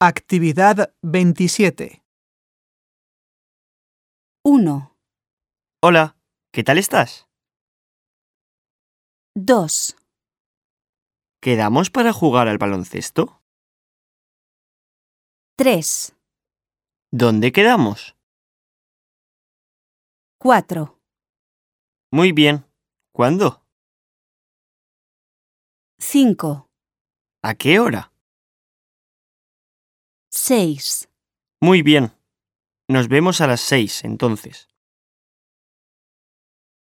Actividad 27. 1, Hola, ¿qué tal estás? 2, ¿Quedamos para jugar al baloncesto? 3, ¿Dónde quedamos? 4, Muy bien. ¿Cuándo? 5, ¿A qué hora? 6. Muy bien. Nos vemos a las 6, entonces.